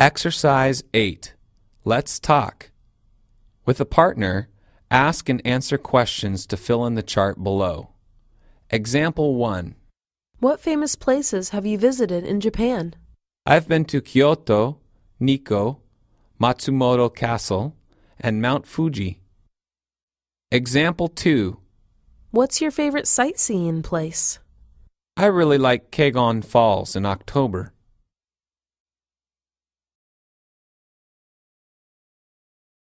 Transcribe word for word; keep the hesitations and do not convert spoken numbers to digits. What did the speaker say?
Exercise eight. Let's talk. With a partner, ask and answer questions to fill in the chart below. Example one. What famous places have you visited in Japan? I've been to Kyoto, Nikko, Matsumoto Castle, and Mount Fuji. Example two. What's your favorite sightseeing place? I really like Kegon Falls in October.